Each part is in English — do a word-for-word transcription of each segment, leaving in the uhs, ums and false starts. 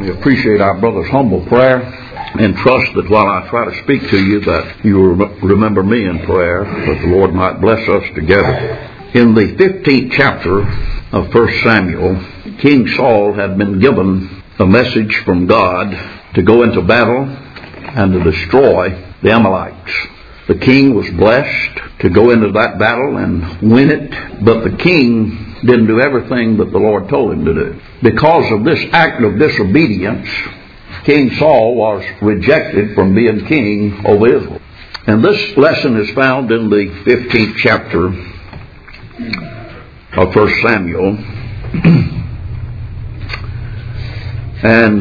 certainly appreciate our brother's humble prayer and trust that while I try to speak to you that you will remember me in prayer, that the Lord might bless us together. In the fifteenth chapter of First Samuel, King Saul had been given a message from God to go into battle and to destroy the Amalekites. The king was blessed to go into that battle and win it, but the king didn't do everything that the Lord told him to do. Because of this act of disobedience, King Saul was rejected from being king over Israel. And this lesson is found in the fifteenth chapter of First Samuel. And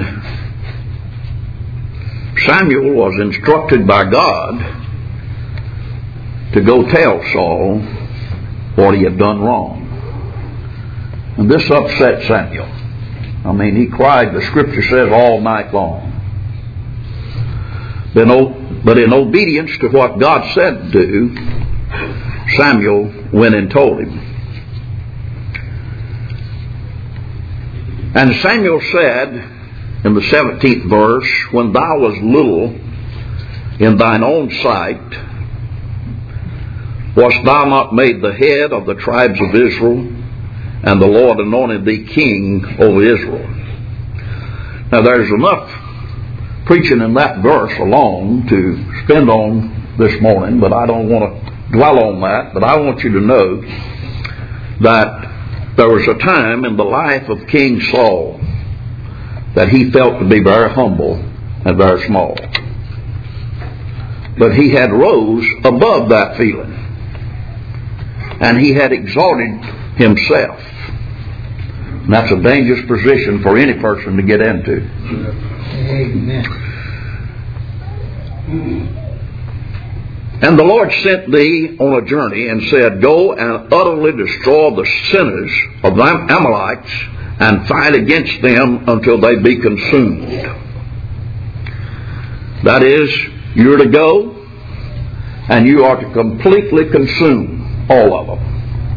Samuel was instructed by God to go tell Saul what he had done wrong. And this upset Samuel. I mean, he cried, the scripture says, all night long. But in obedience to what God said to do, Samuel went and told him. And Samuel said in the seventeenth verse, when thou wast little in thine own sight, wast thou not made the head of the tribes of Israel? And the Lord anointed thee king over Israel. Now there's enough preaching in that verse alone to spend on this morning, but I don't want to dwell on that. But I want you to know that there was a time in the life of King Saul that he felt to be very humble and very small. But he had rose above that feeling. And he had exalted himself. And that's a dangerous position for any person to get into. Amen. And the Lord sent thee on a journey and said, go and utterly destroy the sinners of the Amalekites and fight against them until they be consumed. That is, you're to go and you are to completely consume all of them.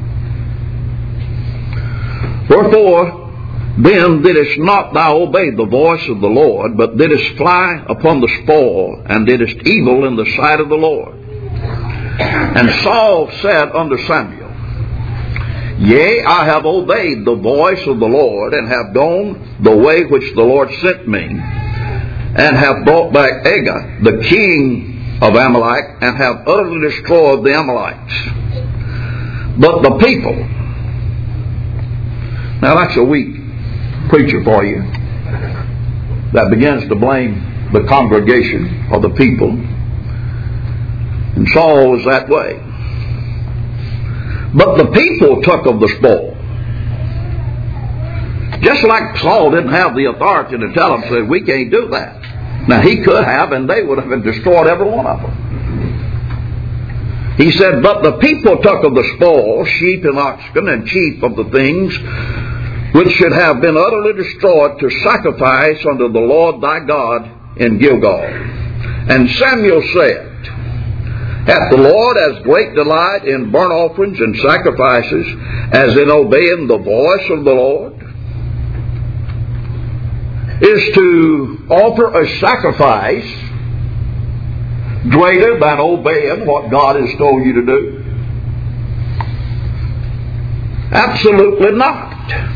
Wherefore, then didst not thou obey the voice of the Lord, but didst fly upon the spoil, and didst evil in the sight of the Lord. And Saul said unto Samuel, yea, I have obeyed the voice of the Lord, and have gone the way which the Lord sent me, and have brought back Agag, the king of Amalek, and have utterly destroyed the Amalekites. But the people, now that's a weak preacher for you, that begins to blame the congregation or the people. And Saul was that way. But the people took of the spoil. Just like Saul didn't have the authority to tell them, said, we can't do that. Now he could have, and they would have destroyed every one of them. He said, but the people took of the spoil, sheep and oxen, and chief of the things which should have been utterly destroyed, to sacrifice unto the Lord thy God in Gilgal. And Samuel said, hath the Lord as great delight in burnt offerings and sacrifices as in obeying the voice of the Lord? Is to offer a sacrifice greater than obeying what God has told you to do? Absolutely not.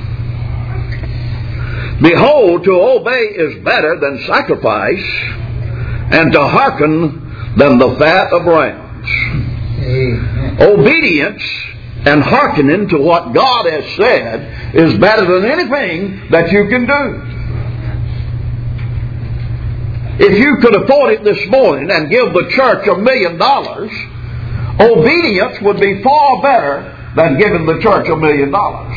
Behold, to obey is better than sacrifice, and to hearken than the fat of rams. Amen. Obedience and hearkening to what God has said is better than anything that you can do. If you could afford it this morning and give the church a million dollars, obedience would be far better than giving the church a million dollars.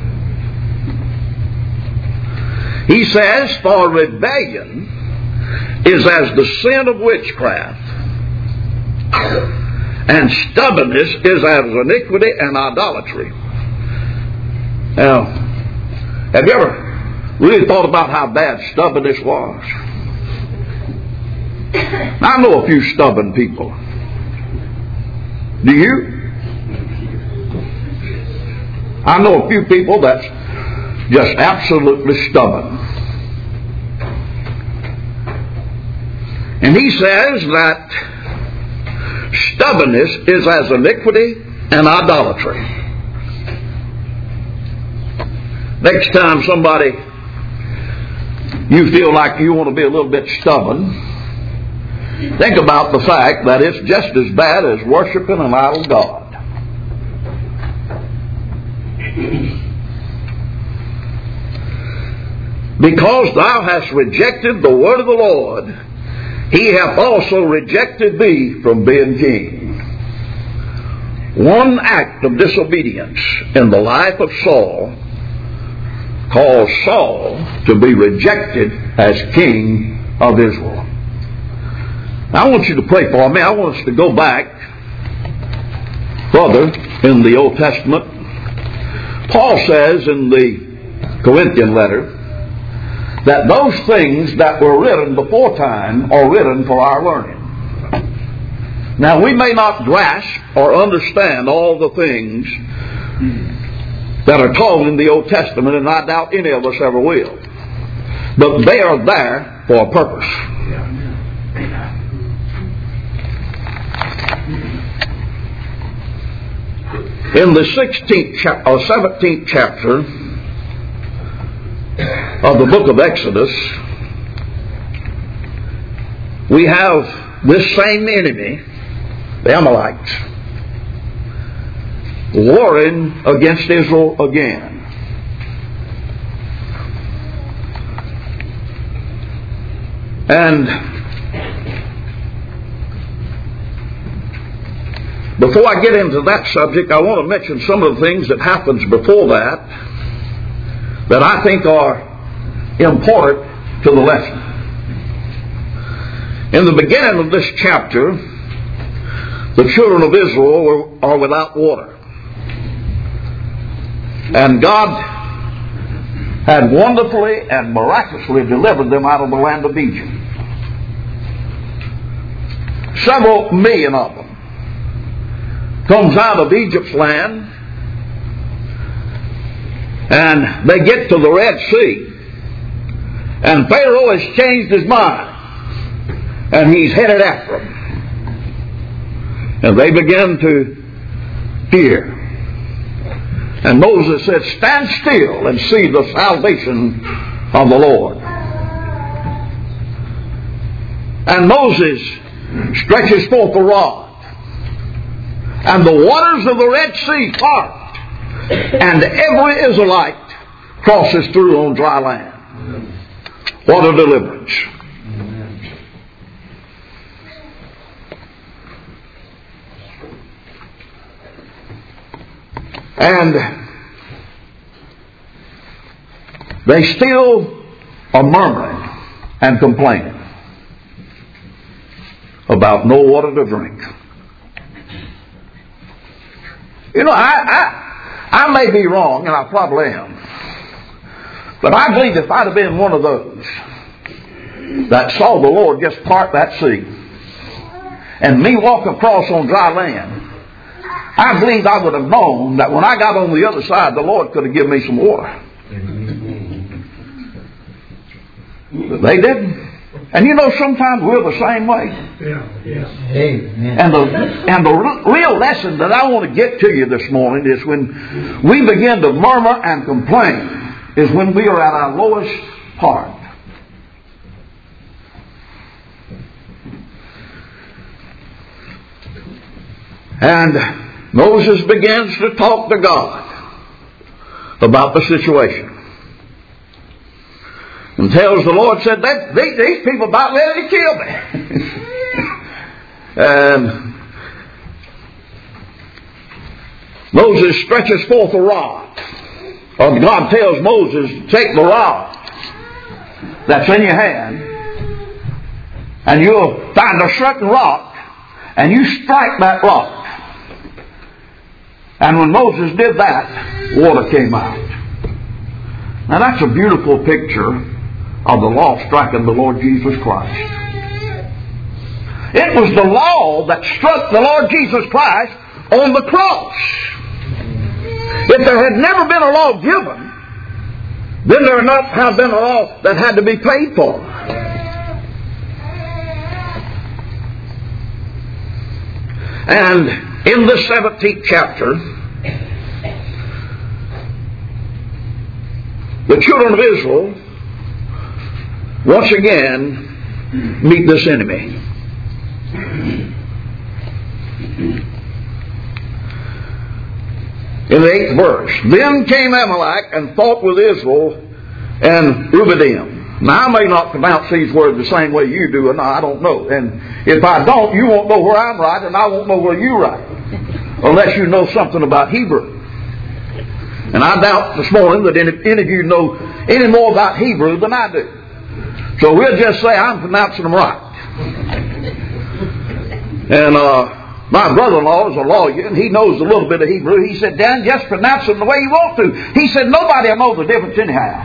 He says, for rebellion is as the sin of witchcraft, and stubbornness is as iniquity and idolatry. Now, have you ever really thought about how bad stubbornness was? I know a few stubborn people. Do you? I know a few people that's just absolutely stubborn. And he says that stubbornness is as iniquity and idolatry. Next time somebody, you feel like you want to be a little bit stubborn, think about the fact that it's just as bad as worshiping an idol god. Because thou hast rejected the word of the Lord, he hath also rejected thee from being king. One act of disobedience in the life of Saul caused Saul to be rejected as king of Israel. Now, I want you to pray for me. I want us to go back further in the Old Testament. Paul says in the Corinthian letter that those things that were written before time are written for our learning. Now, we may not grasp or understand all the things that are told in the Old Testament, and I doubt any of us ever will. But they are there for a purpose. In the sixteenth cha- or seventeenth chapter of the book of Exodus, we have this same enemy, the Amalekites, warring against Israel again. And before I get into that subject, I want to mention some of the things that happens before that that I think are important to the lesson. In the beginning of this chapter, the children of Israel were, are without water. And God had wonderfully and miraculously delivered them out of the land of Egypt. Several million of them comes out of Egypt's land, and they get to the Red Sea, and Pharaoh has changed his mind, and he's headed after them. And they begin to fear. And Moses said, "Stand still and see the salvation of the Lord." And Moses stretches forth the rod, and the waters of the Red Sea part, and every Israelite crosses through on dry land. What a deliverance. And they still are murmuring and complaining about no water to drink. You know, I, I, I may be wrong, and I probably am, but I believe if I'd have been one of those that saw the Lord just part that sea and me walk across on dry land, I believe I would have known that when I got on the other side, the Lord could have given me some water. But they didn't. And you know, sometimes we're the same way. Yeah. Yes. Amen. And the, and the real lesson that I want to get to you this morning is when we begin to murmur and complain, is when we are at our lowest part. And Moses begins to talk to God about the situation. And tells the Lord, said, that, these, these people about ready to kill me. And Moses stretches forth a rod. Or God tells Moses, take the rod that's in your hand, and you'll find a certain rock, and you strike that rock. And when Moses did that, water came out. Now that's a beautiful picture of the law striking the Lord Jesus Christ. It was the law that struck the Lord Jesus Christ on the cross. If there had never been a law given, then there would not have been a law that had to be paid for. And in the seventeenth chapter, the children of Israel once again meet this enemy. In the eighth verse, then came Amalek and fought with Israel and Reuben. Now, I may not pronounce these words the same way you do, and I don't know. And if I don't, you won't know where I'm right, and I won't know where you're right, unless you know something about Hebrew. And I doubt this morning that any, any of you know any more about Hebrew than I do. So we'll just say I'm pronouncing them right. And uh, my brother-in-law is a lawyer, and he knows a little bit of Hebrew. He said, Dan, just pronounce them the way you want to. He said, nobody will know the difference anyhow.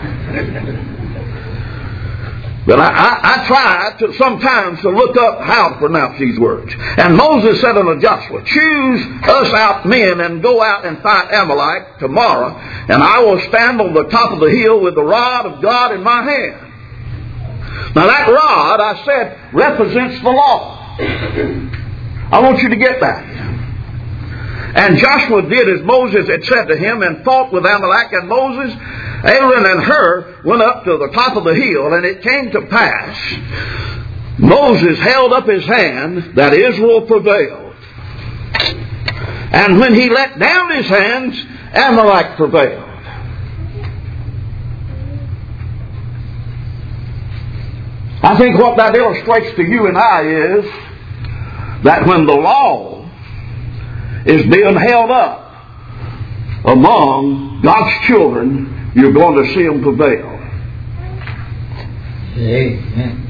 But I, I, I try to sometimes to look up how to pronounce these words. And Moses said unto Joshua, choose us out men and go out and fight Amalek tomorrow, and I will stand on the top of the hill with the rod of God in my hand. Now that rod, I said, represents the law. I want you to get that. And Joshua did as Moses had said to him and fought with Amalek, and Moses, Aaron, and Hur went up to the top of the hill, and it came to pass, Moses held up his hand that Israel prevailed. And when he let down his hands, Amalek prevailed. I think what that illustrates to you and I is that when the law is being held up among God's children, you're going to see them prevail. Amen.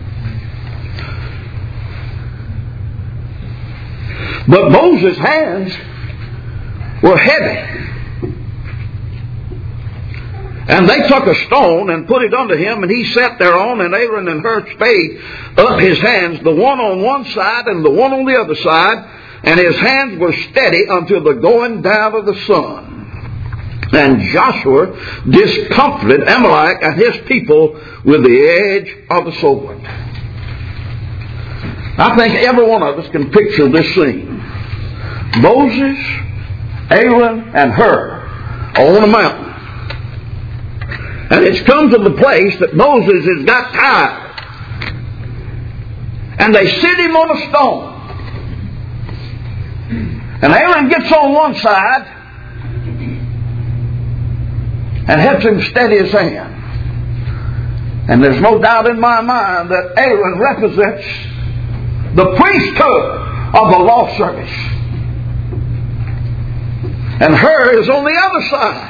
But Moses' hands were heavy. And they took a stone and put it unto him, and he sat thereon, and Aaron and Hur stayed up his hands, the one on one side and the one on the other side, and his hands were steady until the going down of the sun. And Joshua discomfited Amalek and his people with the edge of the sword. I think every one of us can picture this scene. Moses, Aaron, and Hur are on a mountain. And it's come to the place that Moses has got tired. And they sit him on a stone. And Aaron gets on one side and helps him steady his hand. And there's no doubt in my mind that Aaron represents the priesthood of the law service. And Hur is on the other side.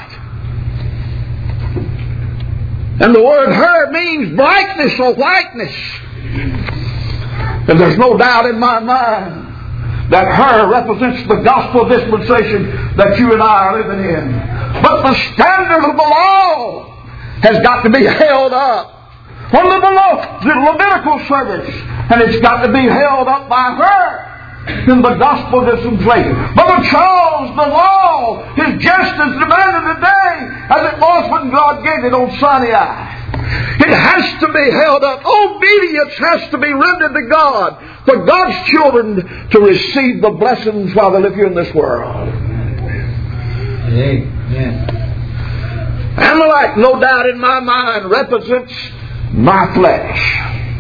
And the word Hur means brightness or whiteness. And there's no doubt in my mind that Hur represents the gospel dispensation that you and I are living in. But the standard of the law has got to be held up under the law, the Levitical service, and it's got to be held up by Hur in the gospel dispensation. Brother Charles, the law is just as demanded today as it was when God gave it on Sinai. It has to be held up. Obedience has to be rendered to God for God's children to receive the blessings while they live here in this world. Amen. Amalek, no doubt in my mind, represents my flesh.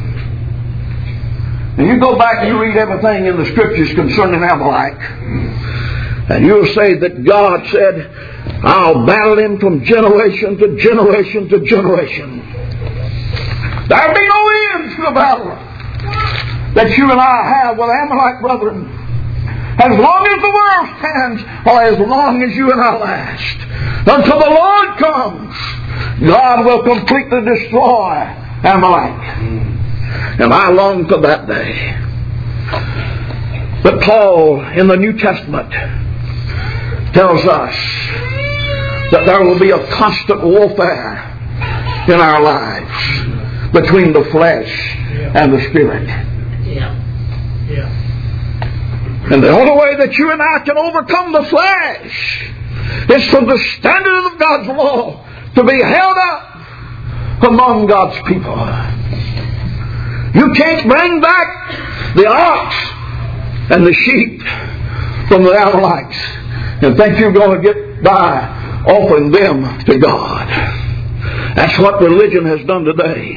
And you go back and you read everything in the Scriptures concerning Amalek, and you'll say that God said, I'll battle him from generation to generation to generation. There'll be no end to the battle that you and I have with Amalek, brethren. As long as the world stands, or as long as you and I last, until the Lord comes, God will completely destroy Amalek. And I long for that day. But Paul in the New Testament tells us that there will be a constant warfare in our lives between the flesh and the spirit. Yeah. Yeah. And the only way that you and I can overcome the flesh is for the standard of God's law to be held up among God's people. You can't bring back the ox and the sheep from the Amalekites and think you're going to get by offering them to God. That's what religion has done today.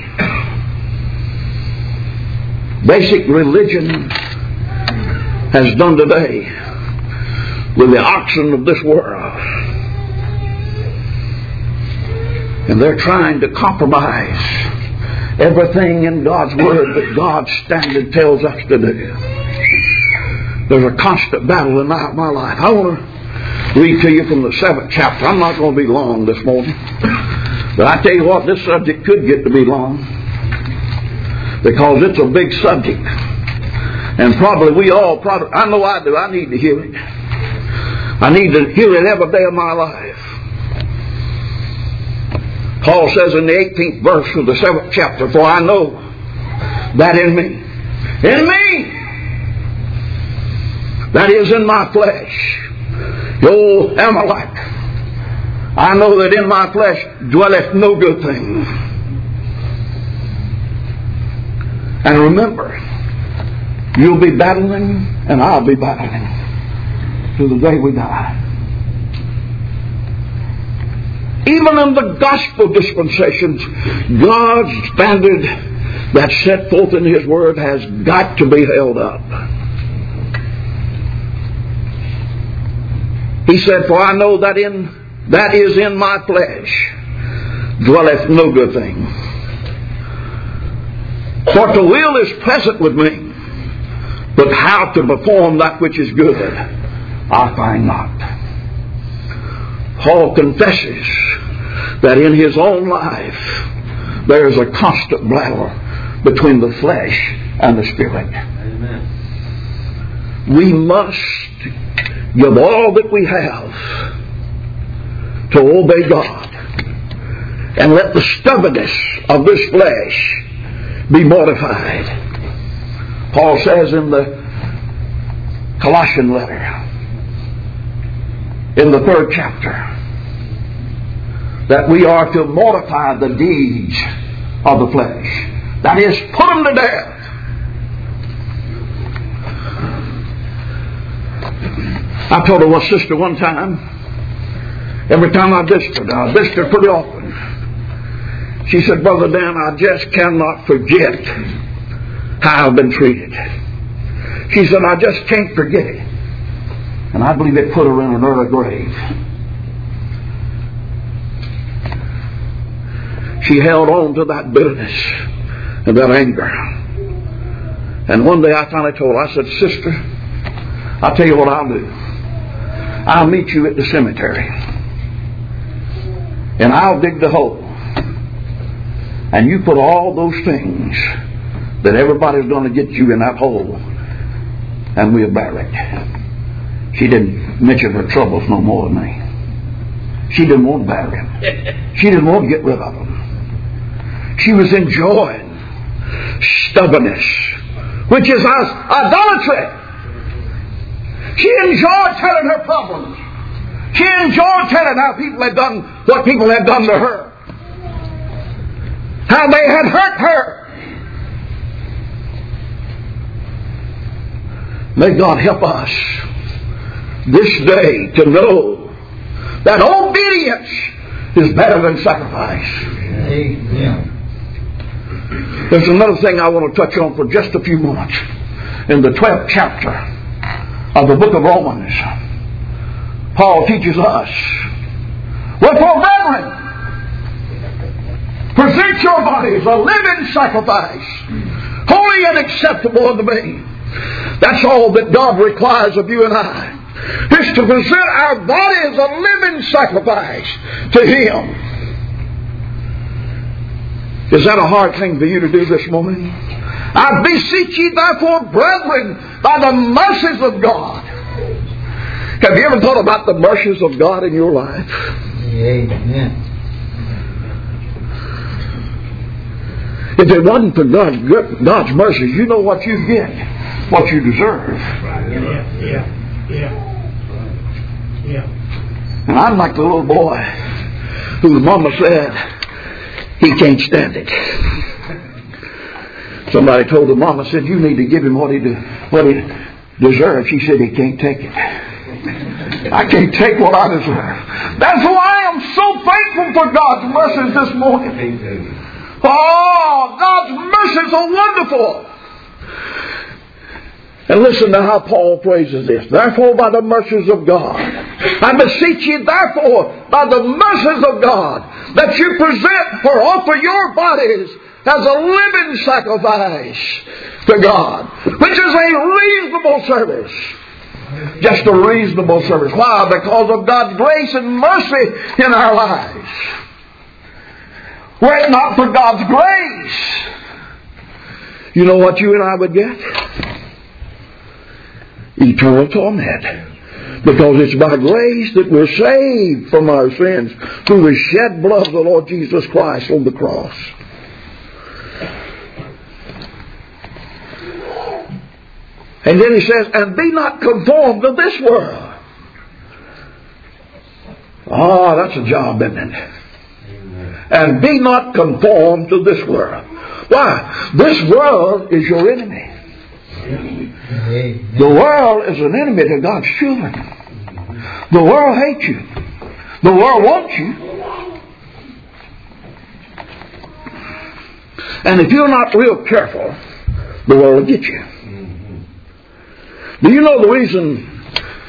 Basic religion has done today with the oxen of this world. And they're trying to compromise everything in God's Word that God's standard tells us to do. There's a constant battle in my, my life. I want to read to you from the seventh chapter. I'm not going to be long this morning. But I tell you what, this subject could get to be long. Because it's a big subject. And probably we all, probably, I know I do, I need to hear it. I need to hear it every day of my life. Paul says in the eighteenth verse of the seventh chapter, for I know that in me, in me, that is in my flesh, the old Amalek, I know that in my flesh dwelleth no good thing. And remember, you'll be battling and I'll be battling to the day we die. Even in the gospel dispensations, God's standard that's set forth in His Word has got to be held up. He said, for I know that in that is in my flesh dwelleth no good thing. For to will is pleasant with me, but how to perform that which is good I find not. Paul confesses that in his own life there is a constant battle between the flesh and the spirit. Amen. We must give all that we have to obey God and let the stubbornness of this flesh be mortified. Paul says in the Colossian letter, in the third chapter, that we are to mortify the deeds of the flesh. That is, put them to death. I told a sister one time, every time I visited, I visited pretty often. She said, Brother Dan, I just cannot forget how I've been treated. She said, I just can't forget it. And I believe it put her in an early grave. She held on to that bitterness and that anger. And one day I finally told her, I said, Sister, I'll tell you what I'll do. I'll meet you at the cemetery. And I'll dig the hole. And you put all those things that everybody's going to get you in that hole. And we'll bury it. She didn't mention her troubles no more than me. She didn't want to bury them. She didn't want to get rid of them. She was enjoying stubbornness, which is idolatry. She enjoyed telling her problems. She enjoyed telling how people had done what people had done to her. How they had hurt her. May God help us this day to know that obedience is better than sacrifice. Amen. There's another thing I want to touch on for just a few moments. In the twelfth chapter of the book of Romans, Paul teaches us, wherefore, brethren, present your bodies a living sacrifice, holy and acceptable unto me. That's all that God requires of you and I, is to present our bodies a living sacrifice to Him. Is that a hard thing for you to do this morning? I beseech ye therefore, brethren, by the mercies of God. Have you ever thought about the mercies of God in your life? Amen. If it wasn't for God, God's mercies, you know what you get, what you deserve. Yeah, yeah, yeah, yeah. And I'm like the little boy whose mama said he can't stand it. Somebody told the mama, said, you need to give him what he do, what he deserves, he said he can't take it. I can't take what I deserve. That's why I am so thankful for God's mercies this morning. Oh, God's mercies are wonderful. And listen to how Paul phrases this. Therefore, by the mercies of God, I beseech you, therefore, by the mercies of God, that you present or offer your bodies as a living sacrifice to God, which is a reasonable service. Just a reasonable service. Why? Because of God's grace and mercy in our lives. Were it not for God's grace, you know what you and I would get? Eternal torment. Because it's by grace that we're saved from our sins through the shed blood of the Lord Jesus Christ on the cross. And then he says, and be not conformed to this world. Oh, that's a job, isn't it? Amen. And be not conformed to this world. Why? This world is your enemy. Amen. The world is an enemy to God's children. The world hates you. The world wants you. And if you're not real careful, the world will get you. Do you know the reason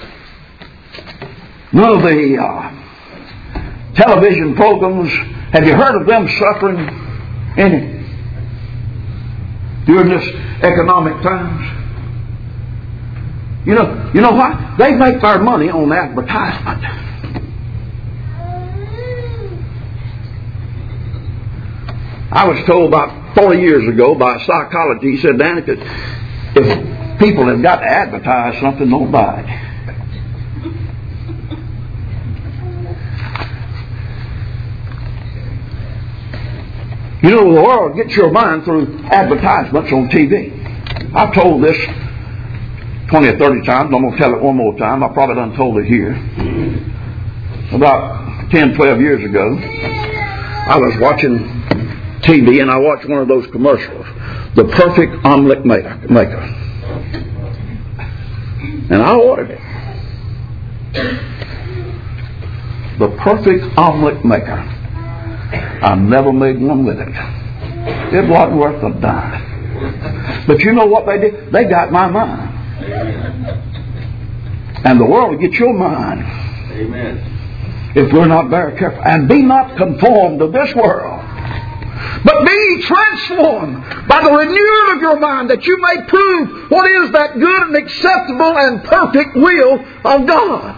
none of the uh, television programs, have you heard of them suffering any during this economic times? You know, you know what? They make their money on advertisement. I was told about forty years ago by a psychologist, he said, Dan, if, it, if people have got to advertise something, don't buy it. You know, the world gets your mind through advertisements on T V. I've told this twenty or thirty times. I'm going to tell it one more time. I probably done told it here. About ten, twelve years ago, I was watching T V and I watched one of those commercials, The Perfect Omelet Maker. And I ordered it. The Perfect Omelet Maker. I never made one with it. It wasn't worth a dime. But you know what they did? They got my mind. And the world will get your mind. Amen. If we're not very careful. And be not conformed to this world, but be transformed by the renewing of your mind, that you may prove what is that good and acceptable and perfect will of God.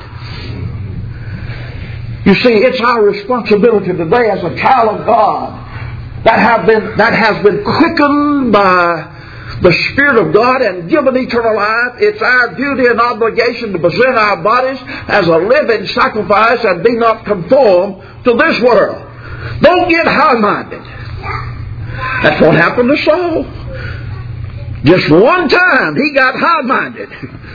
You see, it's our responsibility today as a child of God that have been that has been quickened by the Spirit of God and given eternal life. It's our duty and obligation to present our bodies as a living sacrifice and be not conformed to this world. Don't get high-minded. That's what happened to Saul. Just one time he got high-minded.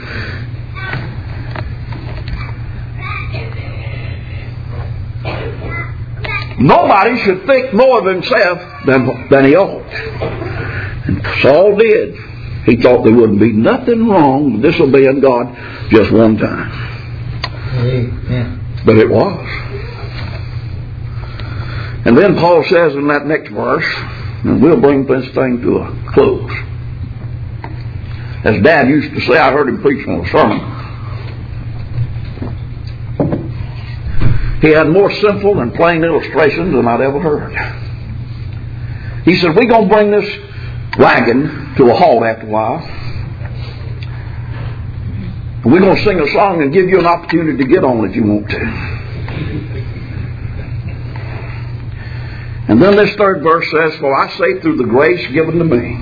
Nobody should think more of himself than, than he ought. And Saul did. He thought there wouldn't be nothing wrong with disobeying God just one time. Amen. But it was. And then Paul says in that next verse, and we'll bring this thing to a close. As Dad used to say, I heard him preach on a sermon. He had more simple and plain illustrations than I'd ever heard. He said, we're going to bring this wagon to a halt after a while. We're going to sing a song and give you an opportunity to get on if you want to. And then this third verse says, for I say through the grace given to me,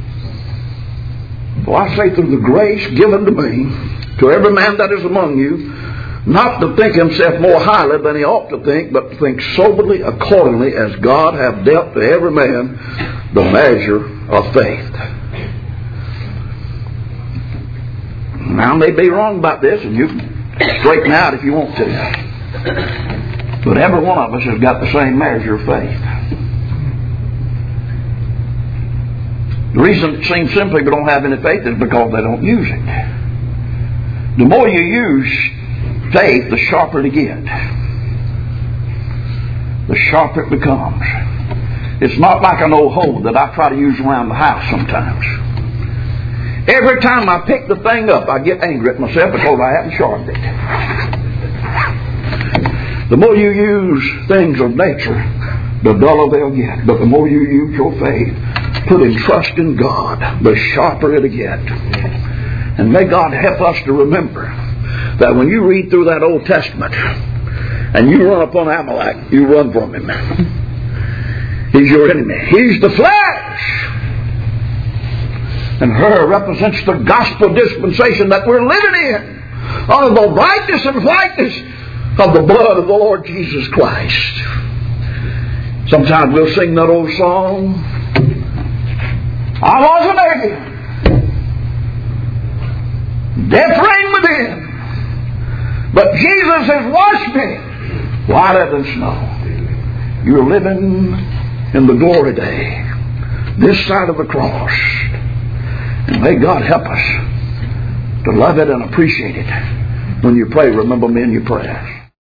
for I say through the grace given to me, to every man that is among you, not to think himself more highly than he ought to think, but to think soberly accordingly as God hath dealt to every man the measure of faith. Now, I may be wrong about this, and you can straighten out if you want to. But every one of us has got the same measure of faith. The reason it seems simply we don't have any faith is because they don't use it. The more you use faith, the sharper it gets. The sharper it becomes. It's not like an old hoe that I try to use around the house sometimes. Every time I pick the thing up, I get angry at myself because I haven't sharpened it. The more you use things of nature, the duller they'll get. But the more you use your faith, putting trust in God, the sharper it'll get. And may God help us to remember that when you read through that Old Testament and you run upon Amalek, you run from him. He's your enemy. He's the flesh. And her represents the gospel dispensation that we're living in, under the brightness and whiteness of the blood of the Lord Jesus Christ. Sometimes we'll sing that old song, I was an alien, death reigned within, but Jesus has washed me whiter than snow. You're living in the glory day, this side of the cross. And may God help us to love it and appreciate it. When you pray, remember me in your prayers.